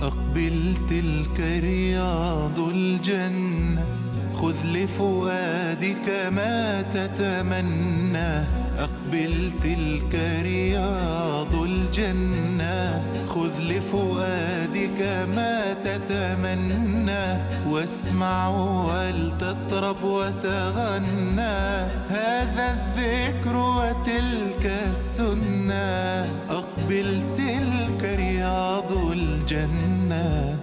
أقبل تلك رياض الجنة، خذ لفؤادك ما تتمنى. أقبل تلك رياض الجنة، خذ لفؤادك ما تتمنى. واسمع ولتطرب وتغنى، هذا الذكر وتلك السنة. أقبل تلك رياض الجنة.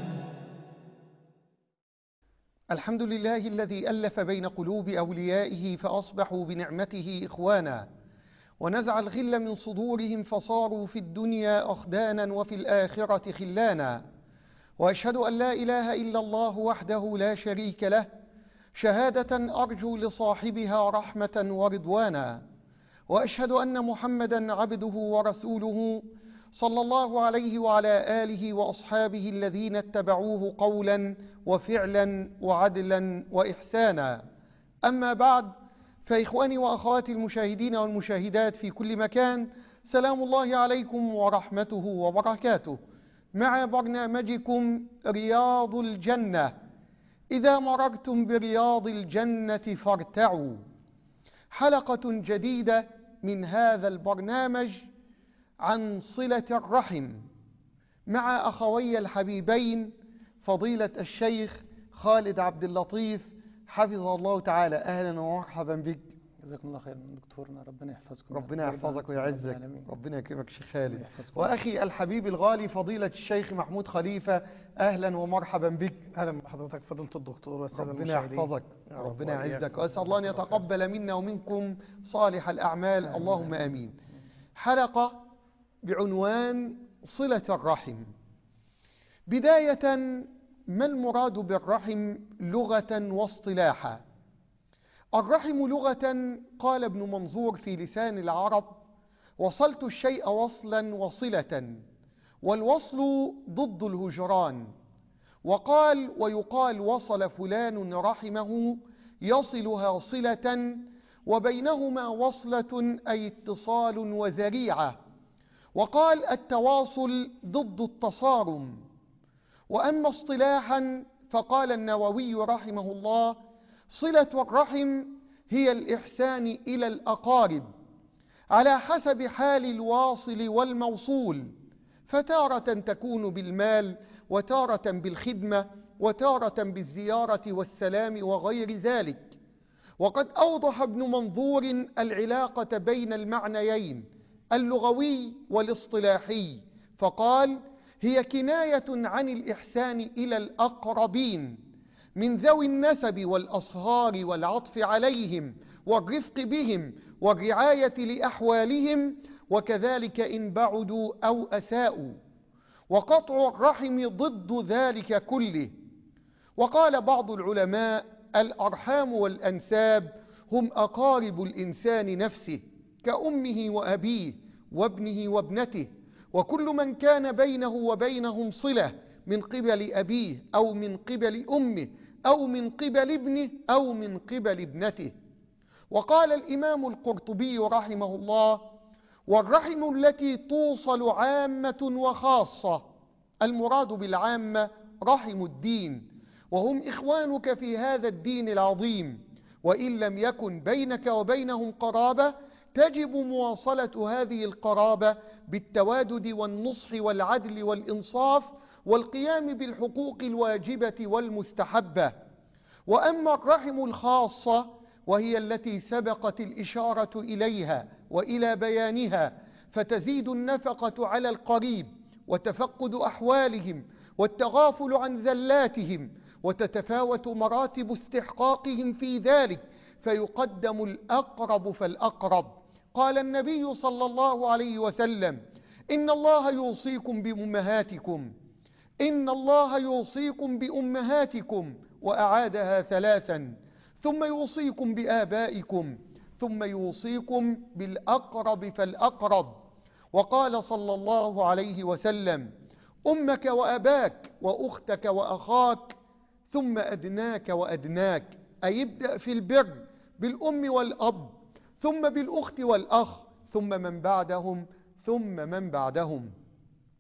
الحمد لله الذي ألف بين قلوب أوليائه فأصبحوا بنعمته إخوانا، ونزع الغل من صدورهم فصاروا في الدنيا أخدانا وفي الآخرة خلانا. وأشهد أن لا إله إلا الله وحده لا شريك له، شهادة أرجو لصاحبها رحمة ورضوانا. وأشهد أن محمدا عبده ورسوله صلى الله عليه وعلى آله وأصحابه الذين اتبعوه قولا وفعلا وعدلا وإحسانا. أما بعد، فإخواني وأخواتي المشاهدين والمشاهدات في كل مكان، سلام الله عليكم ورحمته وبركاته، مع برنامجكم رياض الجنة. إذا مررتم برياض الجنة فارتعوا. حلقة جديدة من هذا البرنامج عن صلة الرحم، مع أخوي الحبيبين فضيلة الشيخ خالد عبد اللطيف حفظه الله تعالى. أهلا ومرحبا بك. جزاكم الله خير دكتورنا، ربنا يحفظكم. ربنا يحفظك ويعزك، ربنا يكرمك شيخ خالد. وأخي الله. الحبيب الغالي فضيلة الشيخ محمود خليفة، أهلا ومرحبا بك. اهلا بحضرتك فضيلة الدكتور والسادة ربنا المشاهدين. يحفظك، يا رب ربنا وإياكم. يعزك، وأسأل الله أن يتقبل منا ومنكم صالح الأعمال، اللهم آمين. حلقة بعنوان صلة الرحم. بداية، ما المراد بالرحم لغة واصطلاحا؟ الرحم لغة، قال ابن منظور في لسان العرب: وصلت الشيء وصلا وصلة، والوصل ضد الهجران. وقال ويقال وصل فلان رحمه يصلها صلة، وبينهما وصلة أي اتصال وذريعة. وقال التواصل ضد التصارم. وأما اصطلاحا فقال النووي رحمه الله: صلة الرحم هي الإحسان إلى الأقارب على حسب حال الواصل والموصول، فتارة تكون بالمال، وتارة بالخدمة، وتارة بالزيارة والسلام وغير ذلك. وقد أوضح ابن منظور العلاقة بين المعنيين اللغوي والاصطلاحي، فقال: هي كناية عن الإحسان إلى الأقربين من ذوي النسب والأصهار والعطف عليهم والرفق بهم والرعاية لأحوالهم، وكذلك إن بعدوا أو أساءوا. وقطع الرحم ضد ذلك كله. وقال بعض العلماء: الأرحام والأنساب هم أقارب الإنسان نفسه، كأمه وأبيه وابنه وابنته، وكل من كان بينه وبينهم صلة من قبل أبيه أو من قبل أمه أو من قبل ابنه أو من قبل ابنته. وقال الإمام القرطبي رحمه الله: والرحم التي توصل عامة وخاصة. المراد بالعامة رحم الدين، وهم إخوانك في هذا الدين العظيم، وإن لم يكن بينك وبينهم قرابة تجب مواصلة هذه القرابة بالتوادد والنصح والعدل والإنصاف والقيام بالحقوق الواجبة والمستحبة. وأما الرحم الخاصة وهي التي سبقت الإشارة إليها وإلى بيانها، فتزيد النفقة على القريب وتفقد أحوالهم والتغافل عن زلاتهم، وتتفاوت مراتب استحقاقهم في ذلك، فيقدم الأقرب فالأقرب. قال النبي صلى الله عليه وسلم: إن الله يوصيكم بأمهاتكم، إن الله يوصيكم بأمهاتكم، وأعادها ثلاثا، ثم يوصيكم بآبائكم، ثم يوصيكم بالأقرب فالأقرب. وقال صلى الله عليه وسلم: أمك وأباك وأختك وأخاك، ثم أدناك وأدناك، أي ابدأ في البر بالأم والأب، ثم بالأخت والأخ، ثم من بعدهم، ثم من بعدهم.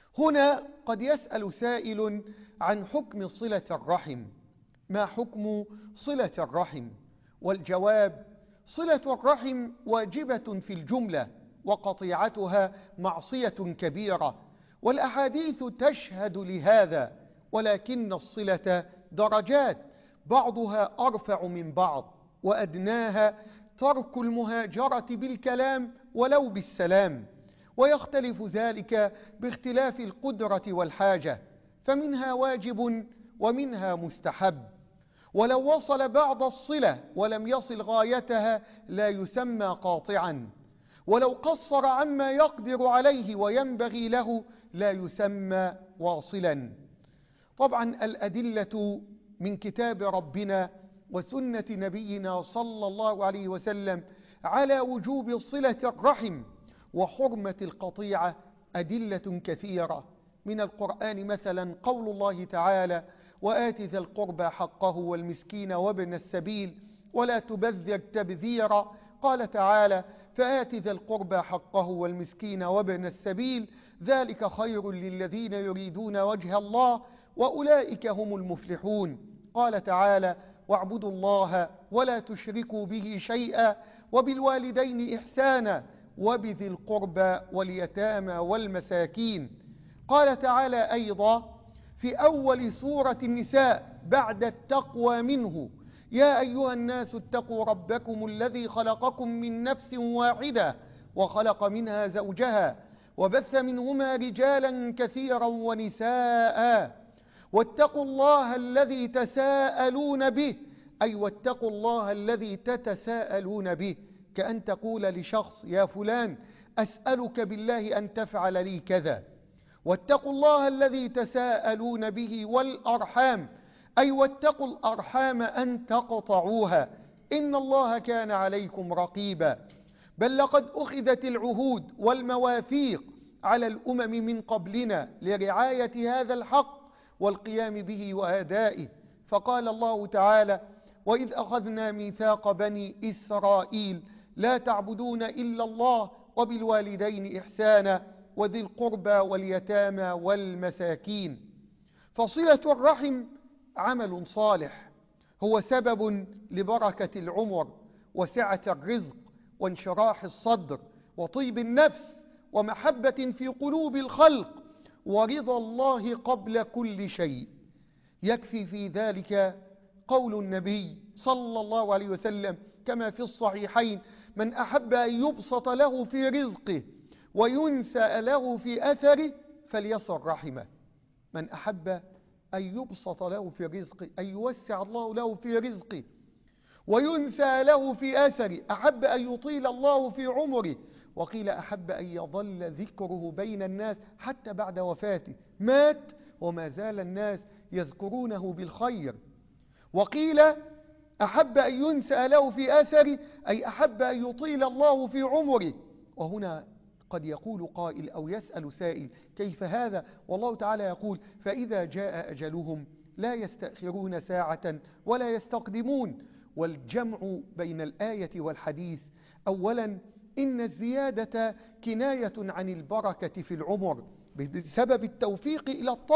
هنا قد يسأل سائل عن حكم صلة الرحم. ما حكم صلة الرحم؟ والجواب: صلة الرحم واجبة في الجملة، وقطيعتها معصية كبيرة، والأحاديث تشهد لهذا، ولكن الصلة درجات، بعضها أرفع من بعض، وأدناها ترك المهاجرة بالكلام ولو بالسلام، ويختلف ذلك باختلاف القدرة والحاجة، فمنها واجب ومنها مستحب. ولو وصل بعض الصلة ولم يصل غايتها لا يسمى قاطعا، ولو قصر عما يقدر عليه وينبغي له لا يسمى واصلا. طبعا الأدلة من كتاب ربنا وسنة نبينا صلى الله عليه وسلم على وجوب صلة الرحم وحرمة القطيعة أدلة كثيرة. من القرآن مثلا قول الله تعالى: وآت ذا القربى حقه والمسكين وابن السبيل ولا تبذر تبذيرا. قال تعالى: فآت ذا القربى حقه والمسكين وابن السبيل ذلك خير للذين يريدون وجه الله وأولئك هم المفلحون. قال تعالى: واعبدوا الله ولا تشركوا به شيئا وبالوالدين إحسانا وبذي القربى واليتامى والمساكين. قال تعالى أيضا في أول سورة النساء بعد التقوى منه: يا أيها الناس اتقوا ربكم الذي خلقكم من نفس واحدة وخلق منها زوجها وبث منهما رجالا كثيرا ونساء واتقوا الله الذي تساءلون به، أي واتقوا الله الذي تتساءلون به، كأن تقول لشخص: يا فلان أسألك بالله أن تفعل لي كذا. واتقوا الله الذي تساءلون به والأرحام، أي واتقوا الأرحام أن تقطعوها، إن الله كان عليكم رقيبا. بل لقد أخذت العهود والمواثيق على الأمم من قبلنا لرعاية هذا الحق والقيام به وأدائه، فقال الله تعالى: وإذ أخذنا ميثاق بني إسرائيل لا تعبدون إلا الله وبالوالدين إحسانا وذي القربى واليتامى والمساكين. فصلة الرحم عمل صالح، هو سبب لبركة العمر وسعة الرزق وانشراح الصدر وطيب النفس ومحبة في قلوب الخلق ورضا الله قبل كل شيء. يكفي في ذلك قول النبي صلى الله عليه وسلم كما في الصحيحين: من أحب أن يبسط له في رزقه وينسأ له في أثره فليصل رحمه. من أحب أن يبسط له في رزقه، أن يوسع الله له في رزقه وينسى له في أثره، أحب أن يطيل الله في عمره، وقيل أحب أن يظل ذكره بين الناس حتى بعد وفاته، مات وما زال الناس يذكرونه بالخير. وقيل أحب أن ينسى له في أثره، أي أحب أن يطيل الله في عمره. وهنا قد يقول قائل أو يسأل سائل: كيف هذا؟ والله تعالى يقول: فإذا جاء أجلهم لا يستأخرون ساعة ولا يستقدمون. والجمع بين الآية والحديث: أولا إن الزيادة كناية عن البركة في العمر بسبب التوفيق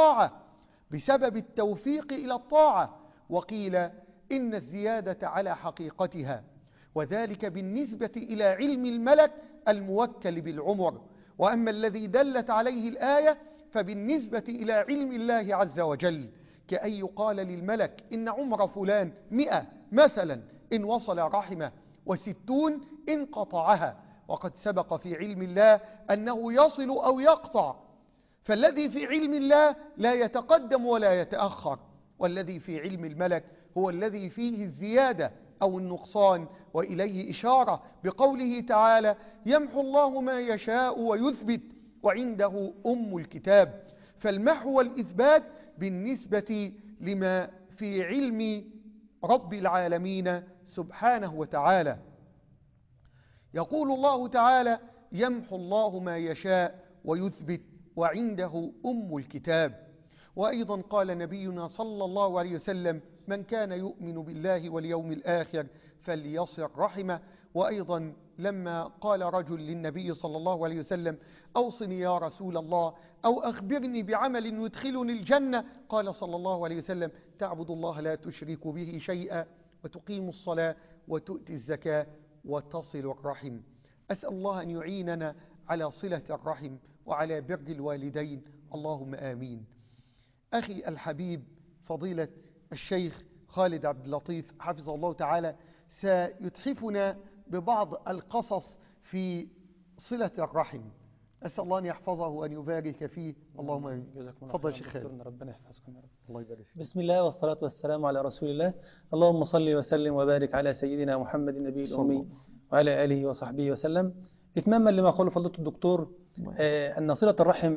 إلى الطاعة، وقيل إن الزيادة على حقيقتها، وذلك بالنسبة إلى علم الملك الموكل بالعمر. وأما الذي دلت عليه الآية فبالنسبة إلى علم الله عز وجل، كأن يقال للملك: إن عمر فلان 100 مثلا إن وصل رحمه، و60 إن قطعها، وقد سبق في علم الله أنه يصل أو يقطع. فالذي في علم الله لا يتقدم ولا يتأخر، والذي في علم الملك هو الذي فيه الزيادة أو النقصان. وإليه إشارة بقوله تعالى: يمحو الله ما يشاء ويثبت وعنده أم الكتاب. فالمحو والإثبات بالنسبة لما في علم رب العالمين سبحانه وتعالى. يقول الله تعالى: يمحو الله ما يشاء ويثبت وعنده أم الكتاب. وأيضا قال نبينا صلى الله عليه وسلم: من كان يؤمن بالله واليوم الآخر فليصل رحمه. وأيضا لما قال رجل للنبي صلى الله عليه وسلم: أوصني يا رسول الله، أو أخبرني بعمل يدخلني الجنة، قال صلى الله عليه وسلم: تعبد الله لا تشرك به شيئا، وتقيم الصلاة، وتؤتي الزكاة، وتصل الرحم. أسأل الله أن يعيننا على صلة الرحم وعلى بر الوالدين، اللهم آمين. أخي الحبيب فضيلة الشيخ خالد عبد اللطيف حفظه الله تعالى سيتحفنا ببعض القصص في صلة الرحم. أسأل الله أن يحفظه وأن يبارك فيه، اللهم آمين. تفضل شيخ خالد. ربنا يحفظكم يا رب. الله يبارك فيك. بسم الله والصلاة والسلام على رسول الله. اللهم صل وسلم وبارك على سيدنا محمد النبي الأمي وعلى آله وصحبه وسلم. إتماما لما قاله فضيلة الدكتور أن صلة الرحم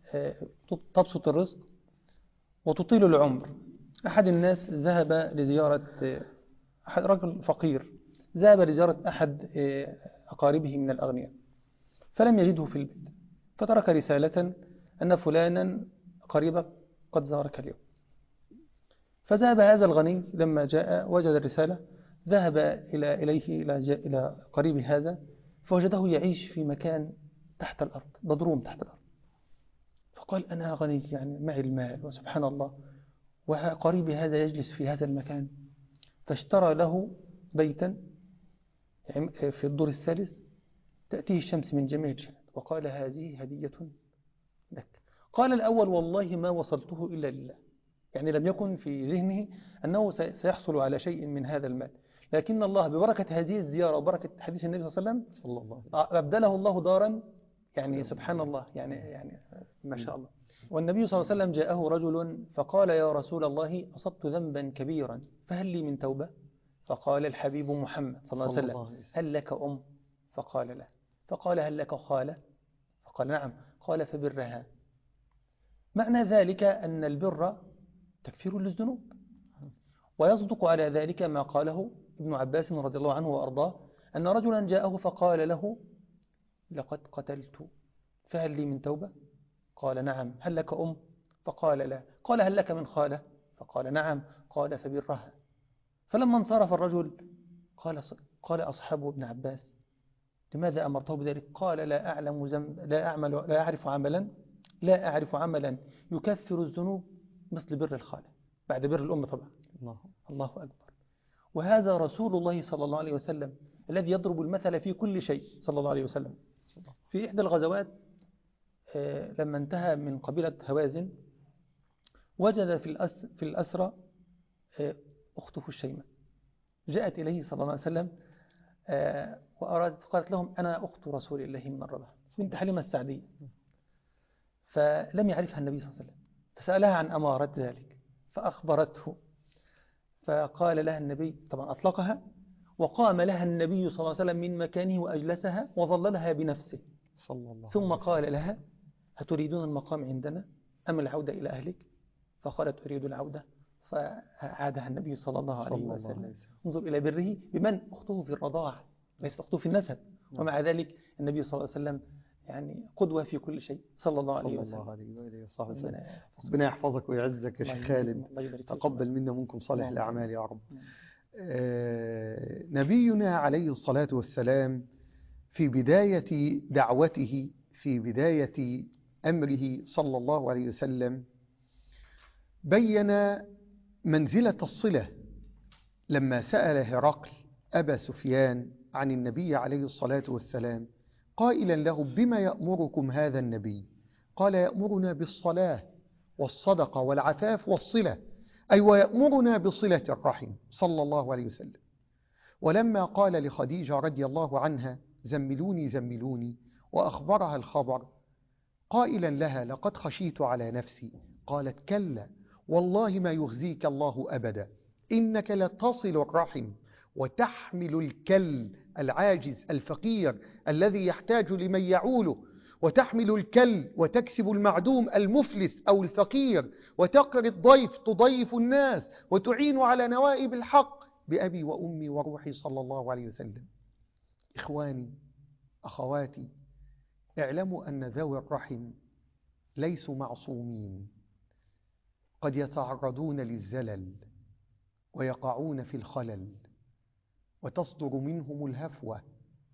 تبسط الرزق وتطيل العمر. أحد الناس ذهب لزيارة أحد رجل فقير، ذهب لزيارة أحد أقاربه من الأغنياء فلم يجده في البيت، فترك رسالة أن فلانا قريبك قد زارك اليوم. فذهب هذا الغني لما جاء وجد الرسالة، ذهب إلى قريب هذا فوجده يعيش في مكان تحت الأرض، بدروم تحت الأرض. فقال: أنا غني، يعني معي المال وسبحان الله، وقريبي هذا يجلس في هذا المكان. فاشترى له بيتا في الدور الثالث تأتيه الشمس من جميع الجهات، وقال: هذه هدية لك. قال الأول: والله ما وصلته إلا لله، يعني لم يكن في ذهنه أنه سيحصل على شيء من هذا المال، لكن الله ببركة هذه الزيارة وبركة حديث النبي صلى الله عليه وسلم أبدله الله دارا، يعني سبحان الله، يعني ما شاء الله. والنبي صلى الله عليه وسلم جاءه رجل فقال: يا رسول الله، أصبت ذنبا كبيرا فهل لي من توبة؟ فقال الحبيب محمد صلى الله عليه وسلم: هل لك أم؟ فقال لا. فقال: هل لك خالة؟ فقال نعم. قال: فبرها. معنى ذلك أن البر تكفير للذنوب. ويصدق على ذلك ما قاله ابن عباس رضي الله عنه وأرضاه، أن رجلا جاءه فقال له: لقد قتلت فهل لي من توبة؟ قال نعم. هل لك أم؟ فقال لا. قال: هل لك من خالة؟ فقال نعم. قال: فبرها. فلما انصرف الرجل قال أصحاب ابن عباس: لماذا أمرته بذلك؟ قال: لا أعرف عملا يكفر الذنوب مثل بر الخالة، بعد بر الأم طبعا. الله أكبر. وهذا رسول الله صلى الله عليه وسلم الذي يضرب المثل في كل شيء صلى الله عليه وسلم. في إحدى الغزوات لما انتهى من قبيلة هوازن وجد في الأسرى أخته الشيماء، جاءت إليه صلى الله عليه وسلم قالت لهم: أنا أخت رسول الله من الرضاعة، بنت حليمة السعدية. فلم يعرفها النبي صلى الله عليه وسلم، فسألها عن أمارات ذلك فأخبرته، فقال لها النبي، طبعا أطلقها، وقام لها النبي صلى الله عليه وسلم من مكانه وأجلسها وظللها بنفسه، ثم قال لها: أتريدون المقام عندنا أم العودة إلى أهلك؟ فقالت: أريد العودة. فعادها النبي صلى الله عليه وسلم. انظر إلى بره بمن؟ أخته في الرضاعة، ليست أخته في النسب. ومع ذلك النبي صلى الله عليه وسلم يعني قدوة في كل شيء صلى الله عليه وسلم. ربنا يحفظك ويعزك يا شيخ خالد، تقبل منا منكم صالح الأعمال يا رب. نبينا عليه الصلاة والسلام في بداية دعوته، في بداية أمره صلى الله عليه وسلم، بين منزلة الصلة لما سأل هرقل أبا سفيان عن النبي عليه الصلاة والسلام قائلا له: بما يأمركم هذا النبي؟ قال: يأمرنا بالصلاة والصدقة والعفاف والصلة، أي ويأمرنا بصلة الرحم صلى الله عليه وسلم. ولما قال لخديجة رضي الله عنها: زملوني زملوني، وأخبرها الخبر قائلا لها: لقد خشيت على نفسي، قالت: كلا والله ما يخزيك الله أبدا، إنك لتصل الرحم وتحمل الكل العاجز الفقير الذي يحتاج لمن يعوله، وتحمل الكل وتكسب المعدوم المفلس أو الفقير، وتقري الضيف تضيف الناس، وتعين على نوائب الحق بأبي وأمي وروحي صلى الله عليه وسلم. إخواني أخواتي، اعلموا أن ذوي الرحم ليسوا معصومين، قد يتعرضون للزلل ويقعون في الخلل وتصدر منهم الهفوة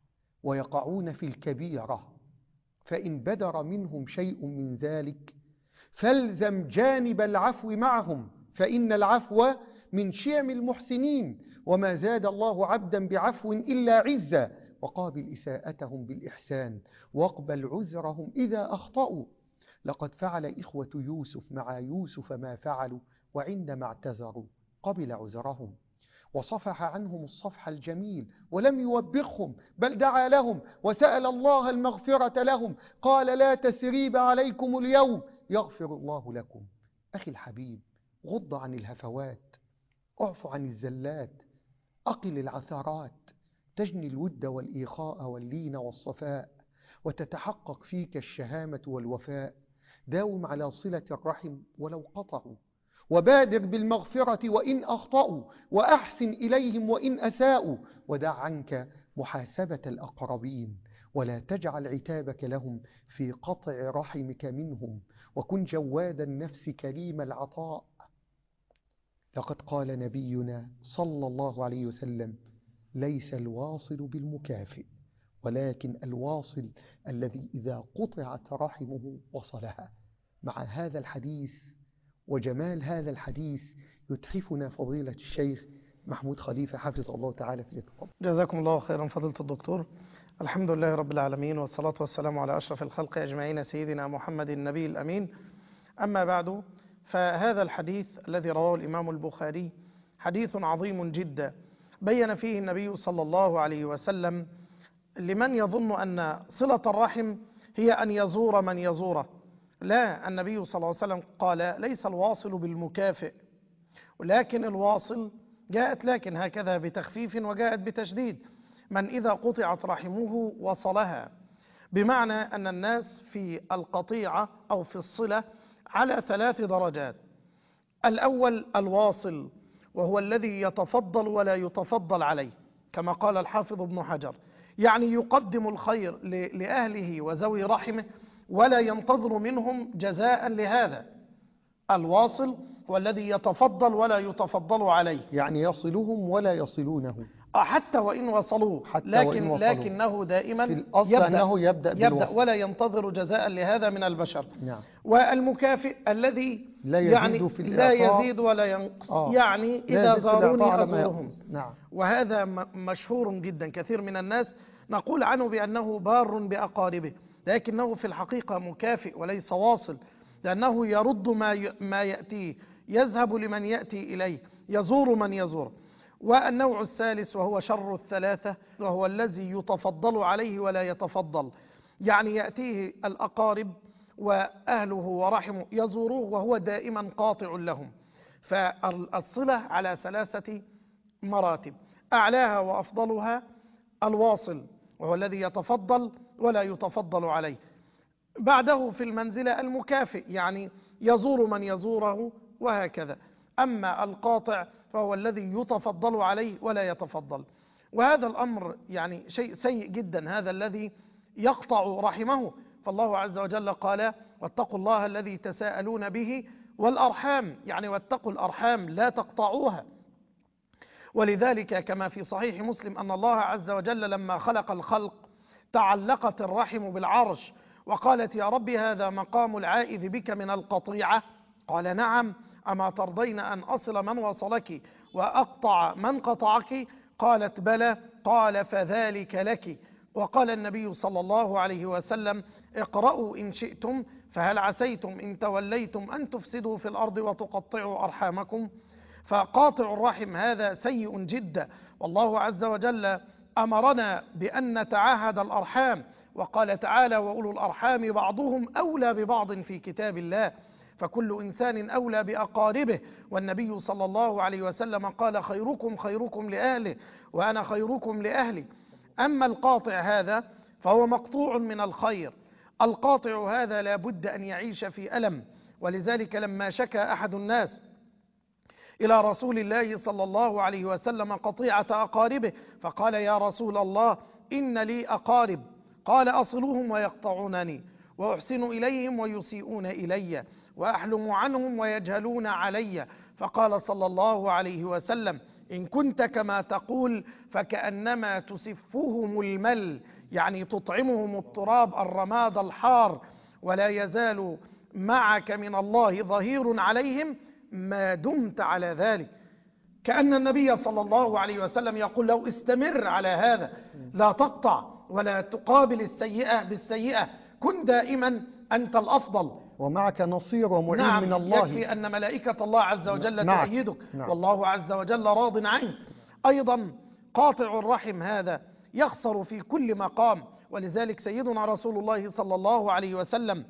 ويقعون في الكبيرة، فإن بدر منهم شيء من ذلك فالزم جانب العفو معهم، فإن العفو من شيم المحسنين، وما زاد الله عبدا بعفو إلا عزا، وقابل إساءتهم بالإحسان، واقبل عذرهم إذا أخطأوا. لقد فعل إخوة يوسف مع يوسف ما فعلوا، وعندما اعتذروا قبل عذرهم، وصفح عنهم الصفح الجميل، ولم يوبخهم بل دعا لهم وسأل الله المغفرة لهم، قال لا تسريب عليكم اليوم يغفر الله لكم. أخي الحبيب، غض عن الهفوات، اعف عن الزلات، أقل العثرات، تجني الود والإيخاء واللين والصفاء، وتتحقق فيك الشهامة والوفاء. داوم على صلة الرحم ولو قطعوا، وبادر بالمغفرة وإن أخطأوا، وأحسن إليهم وإن أساءوا، ودع عنك محاسبة الأقربين، ولا تجعل عتابك لهم في قطع رحمك منهم، وكن جواد النفس كريم العطاء. لقد قال نبينا صلى الله عليه وسلم: ليس الواصل بالمكافئ، ولكن الواصل الذي إذا قطعت رحمه وصلها. مع هذا الحديث وجمال هذا الحديث يتحفنا فضيلة الشيخ محمود خليفة حفظه الله تعالى في الإطلاق. جزاكم الله خيرا فضيلة الدكتور. الحمد لله رب العالمين، والصلاة والسلام على أشرف الخلق أجمعين، سيدنا محمد النبي الأمين. أما بعد، فهذا الحديث الذي رواه الإمام البخاري حديث عظيم جدا، بين فيه النبي صلى الله عليه وسلم لمن يظن أن صلة الرحم هي أن يزور من يزوره. لا، النبي صلى الله عليه وسلم قال: ليس الواصل بالمكافئ، ولكن الواصل جاءت لكن هكذا بتخفيف وجاءت بتشديد، من إذا قطعت رحمه وصلها، بمعنى أن الناس في القطيعة أو في الصلة على 3 درجات. الأول الواصل، وهو الذي يتفضل ولا يتفضل عليه، كما قال الحافظ ابن حجر، يعني يقدم الخير لأهله وذوي رحمه ولا ينتظر منهم جزاء لهذا. الواصل هو الذي يتفضل ولا يتفضل عليه، يعني يصلهم ولا يصلونه، حتى وإن وصلوه، لكنه دائما في الأصل أنه يبدأ ولا ينتظر جزاء لهذا من البشر. نعم. والمكافئ الذي لا يزيد ولا ينقص، يعني إذا زاروني أزورهم. نعم. وهذا مشهور جدا، كثير من الناس نقول عنه بأنه بار بأقاربه، لكنه في الحقيقة مكافئ وليس واصل، لأنه يرد ما يأتيه، يذهب لمن يأتي إليه، يزور من يزور. والنوع الثالث وهو شر الثلاثة، وهو الذي يتفضل عليه ولا يتفضل، يعني يأتيه الأقارب وأهله ورحمه يزوروه وهو دائما قاطع لهم. فالصلة على 3 مراتب، أعلاها وأفضلها الواصل، وهو الذي يتفضل ولا يتفضل عليه. بعده في المنزلة المكافئ، يعني يزور من يزوره وهكذا. أما القاطع فهو الذي يتفضل عليه ولا يتفضل. وهذا الأمر يعني شيء سيء جدا، هذا الذي يقطع رحمه. فالله عز وجل قال: واتقوا الله الذي تساءلون به والأرحام، يعني واتقوا الأرحام لا تقطعوها. ولذلك كما في صحيح مسلم أن الله عز وجل لما خلق الخلق تعلقت الرحم بالعرش، وقالت: يا رب هذا مقام العائذ بك من القطيعة. قال: نعم، أما ترضين أن أصل من وصلك وأقطع من قطعك؟ قالت: بلى. قال: فذلك لك. وقال النبي صلى الله عليه وسلم: اقرأوا إن شئتم فهل عسيتم إن توليتم أن تفسدوا في الأرض وتقطعوا أرحامكم. فقاطع الرحم هذا سيء جدا، والله عز وجل أمرنا بأن نتعاهد الأرحام، وقال تعالى: وأولو الأرحام بعضهم أولى ببعض في كتاب الله، فكل إنسان أولى بأقاربه. والنبي صلى الله عليه وسلم قال: خيركم خيركم لأهله وأنا خيركم لأهلي. أما القاطع هذا فهو مقطوع من الخير. القاطع هذا لا بد أن يعيش في ألم. ولذلك لما شكى أحد الناس إلى رسول الله صلى الله عليه وسلم قطيعة أقاربه، فقال: يا رسول الله، إن لي أقارب، قال: أصلهم ويقطعونني، وأحسن إليهم ويسيئون إلي، وأحلم عنهم ويجهلون علي. فقال صلى الله عليه وسلم: إن كنت كما تقول فكأنما تسفهم المل، يعني تطعمهم التراب الرماد الحار ولا يزال معك من الله ظهير عليهم ما دمت على ذلك. كأن النبي صلى الله عليه وسلم يقول لو استمر على هذا، لا تقطع ولا تقابل السيئة بالسيئة، كن دائما أنت الأفضل ومعك نصير ومعين من الله. يكفي أن ملائكة الله عز وجل تؤيدك، والله عز وجل راض عنك. أيضا قاطع الرحم هذا يخسر في كل مقام، ولذلك سيدنا رسول الله صلى الله عليه وسلم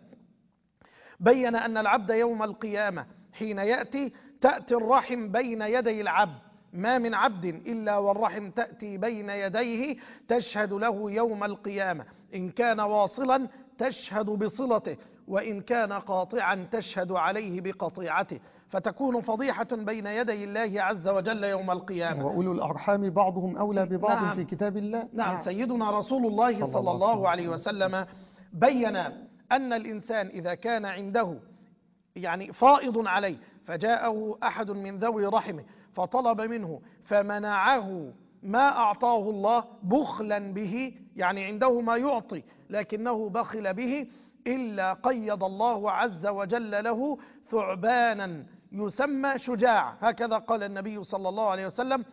بين أن العبد يوم القيامة حين تأتي الرحم بين يدي العبد، ما من عبد إلا والرحم تأتي بين يديه تشهد له يوم القيامة، إن كان واصلا تشهد بصلته، وإن كان قاطعا تشهد عليه بقطيعته، فتكون فضيحة بين يدي الله عز وجل يوم القيامة. وأولو الأرحام بعضهم أولى ببعض في كتاب الله. نعم. سيدنا رسول الله صلى الله عليه وسلم بين أن الإنسان إذا كان عنده يعني فائض عليه فجاءه أحد من ذوي رحمه فطلب منه فمنعه ما أعطاه الله بخلا به، يعني عنده ما يعطي لكنه بخل به، إلا قيض الله عز وجل له ثعبانا يسمى شجاع، هكذا قال النبي صلى الله عليه وسلم،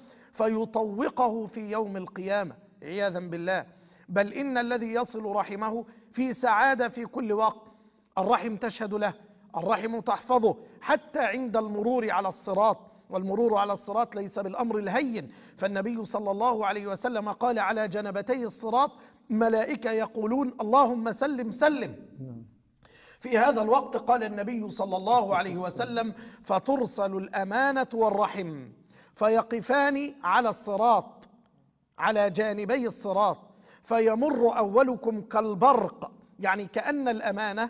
فيطوقه في يوم القيامة عياذا بالله. بل إن الذي يصل رحمه في سعادة في كل وقت، الرحم تشهد له، الرحم تحفظه حتى عند المرور على الصراط، والمرور على الصراط ليس بالأمر الهين، فالنبي صلى الله عليه وسلم قال على جنبتي الصراط ملائكة يقولون اللهم سلم سلم. في هذا الوقت قال النبي صلى الله عليه وسلم فترسل الأمانة والرحم فيقفان على الصراط على جانبي الصراط فيمر أولكم كالبرق، يعني كأن الأمانة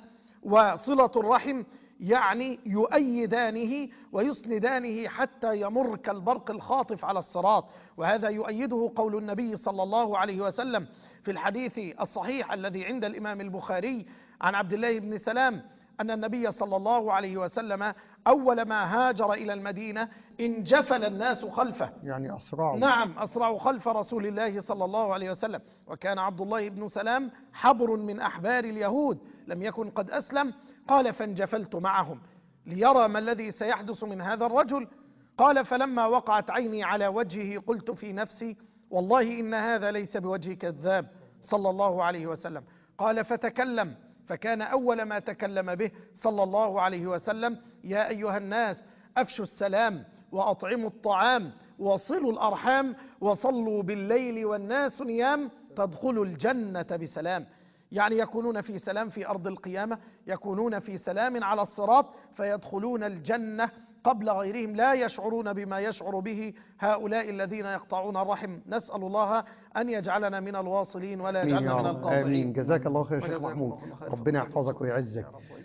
وصلة الرحم يعني يؤيدانه ويسندانه حتى يمر كالبرق الخاطف على الصراط. وهذا يؤيده قول النبي صلى الله عليه وسلم في الحديث الصحيح الذي عند الإمام البخاري عن عبد الله بن سلام أن النبي صلى الله عليه وسلم أول ما هاجر إلى المدينة انجفل الناس خلفه، يعني أسرعوا. نعم، أسرعوا خلف رسول الله صلى الله عليه وسلم. وكان عبد الله بن سلام حبر من أحبار اليهود لم يكن قد أسلم. قال فانجفلت معهم ليرى ما الذي سيحدث من هذا الرجل. قال فلما وقعت عيني على وجهه قلت في نفسي والله إن هذا ليس بوجه كذاب صلى الله عليه وسلم. قال فتكلم، فكان أول ما تكلم به صلى الله عليه وسلم يا أيها الناس أفشوا السلام وأطعموا الطعام وصلوا الأرحام وصلوا بالليل والناس نيام تدخلوا الجنة بسلام، يعني يكونون في سلام في أرض القيامة، يكونون في سلام على الصراط فيدخلون الجنة قبل غيرهم لا يشعرون بما يشعر به هؤلاء الذين يقطعون الرحم. نسأل الله أن يجعلنا من الواصلين ولا يجعلنا من القاطعين. آمين. جزاك الله خير شيخ محمود، ربنا يحفظك ويعزك.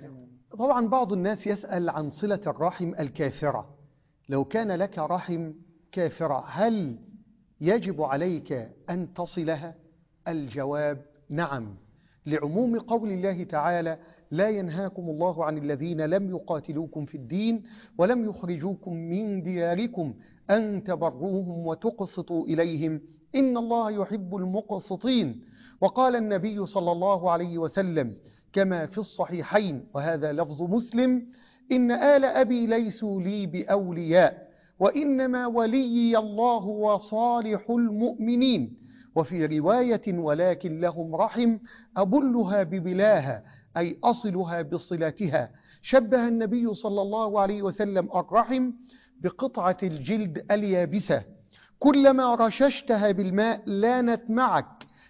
طبعا بعض الناس يسأل عن صلة الرحم الكافرة، لو كان لك رحم كافرة هل يجب عليك أن تصلها؟ الجواب نعم، لعموم قول الله تعالى لا ينهاكم الله عن الذين لم يقاتلوكم في الدين ولم يخرجوكم من دياركم أن تبروهم وتقسطوا إليهم إن الله يحب المقسطين. وقال النبي صلى الله عليه وسلم كما في الصحيحين وهذا لفظ مسلم إن آل أبي ليسوا لي بأولياء وإنما ولي الله وصالح المؤمنين. وفي رواية ولكن لهم رحم أبلها ببلاها أي أصلها بصلتها. شبه النبي صلى الله عليه وسلم الرحم بقطعة الجلد اليابسة، كلما رششتها بالماء لانت معك،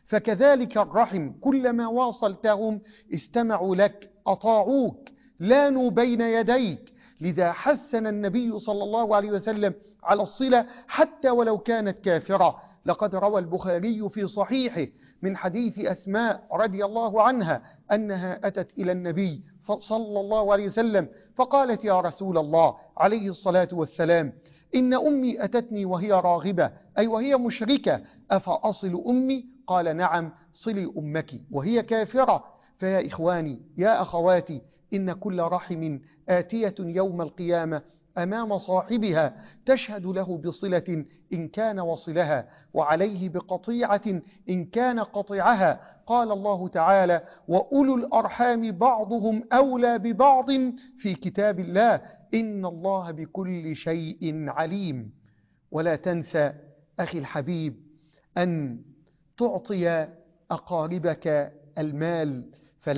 فكذلك الرحم كلما واصلتهم استمعوا لك أطاعوك لانوا بين يديك. لذا حثنا النبي صلى الله عليه وسلم على الصلة حتى ولو كانت كافرة. لقد روى البخاري في صحيحه من حديث أسماء رضي الله عنها أنها أتت إلى النبي صلى الله عليه وسلم فقالت يا رسول الله عليه الصلاة والسلام إن أمي أتتني وهي راغبة أي وهي مشركة أفأصل أمي؟ قال نعم صلي أمك وهي كافرة. فيا إخواني يا أخواتي إن كل رحم آتية يوم القيامة أمام صاحبها تشهد له بصلة إن كان وصلها، وعليه بقطيعة إن كان قطعها. قال الله تعالى: وأولو الأرحام بعضهم أولى ببعض في كتاب الله إن الله بكل شيء عليم. ولا تنسى أخي الحبيب أن تعطي أقاربك المال،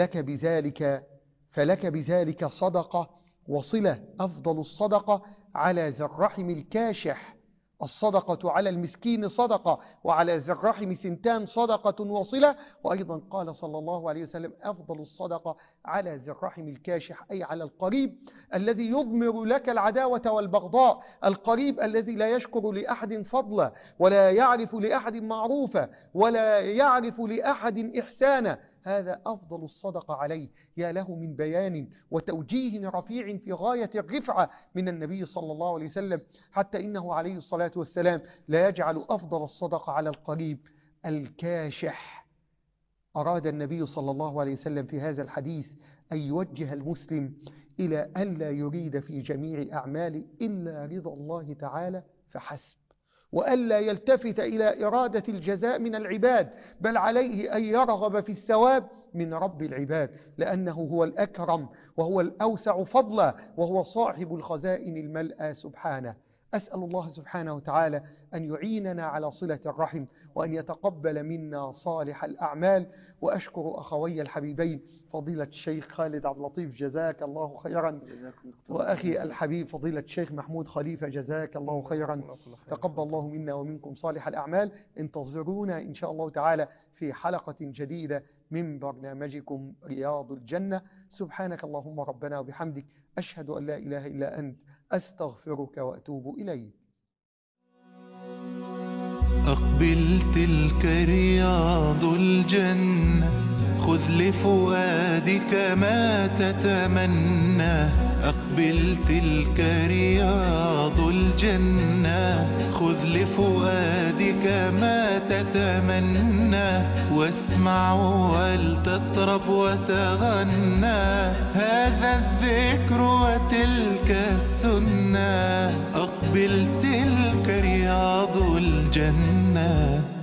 فلك بذلك صدقة وصلة. أفضل الصدقة على ذي الرحم الكاشح، الصدقة على المسكين صدقة، وعلى ذي الرحم سنتان صدقة وصلة. وأيضا قال صلى الله عليه وسلم: أفضل الصدقة على ذي الرحم الكاشح، أي على القريب الذي يضمر لك العداوة والبغضاء، القريب الذي لا يشكر لأحد فضلا، ولا يعرف لأحد معروفا، ولا يعرف لأحد إحسانا. هذا أفضل الصدقة عليه. يا له من بيان وتوجيه رفيع في غاية الرفعة من النبي صلى الله عليه وسلم، حتى إنه عليه الصلاة والسلام لا يجعل أفضل الصدقة على القريب الكاشح. أراد النبي صلى الله عليه وسلم في هذا الحديث أن يوجه المسلم إلى أن لا يريد في جميع أعماله إلا رضا الله تعالى فحسب، وألا يلتفت إلى إرادة الجزاء من العباد، بل عليه أن يرغب في الثواب من رب العباد، لأنه هو الأكرم وهو الأوسع فضلا وهو صاحب الخزائن الملأى سبحانه. أسأل الله سبحانه وتعالى أن يعيننا على صلة الرحم، وأن يتقبل منا صالح الأعمال. وأشكر أخوي الحبيبين فضيلة الشيخ خالد عبد اللطيف جزاك الله خيرا، وأخي الحبيب فضيلة الشيخ محمود خليفة جزاك الله خيرا. تقبل الله منا ومنكم صالح الأعمال. انتظرونا إن شاء الله تعالى في حلقة جديدة من برنامجكم رياض الجنة. سبحانك اللهم ربنا وبحمدك، أشهد أن لا إله إلا أنت، أستغفرك وأتوب إليك. أقبل تلك رياض الجنة، خذ لفؤادك ما تتمنى. أقبل تلك رياض الجنة، خذ لفؤادك ما تتمنى. واسمع ولتطرب وتغنى، هذا الذكر وتلك السنة. أقبل تلك رياض الجنة.